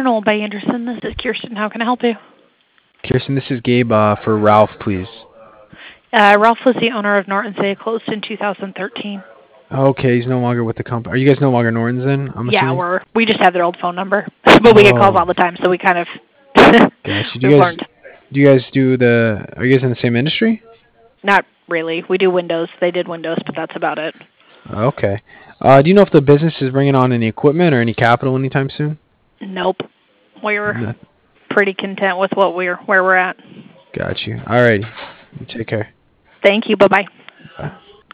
Arnold by Anderson. This is Kirsten. How can I help you? Kirsten, this is Gabe for Ralph, please. Ralph was the owner of Norton's. They closed in 2013. Okay, he's no longer with the company. Are you guys no longer Norton's then, I'm Yeah, assuming? we just have their old phone number, but we get calls all Oh, the time, so we kind of gotcha. we've learned. Are you guys in the same industry? Not really. We do Windows. They did Windows, but that's about it. Okay. Do you know if the business is bringing on any equipment or any capital anytime soon? Nope. We're No. pretty content with where we're at. Got you. Alrighty. You take care. Thank you. Bye bye. Bye.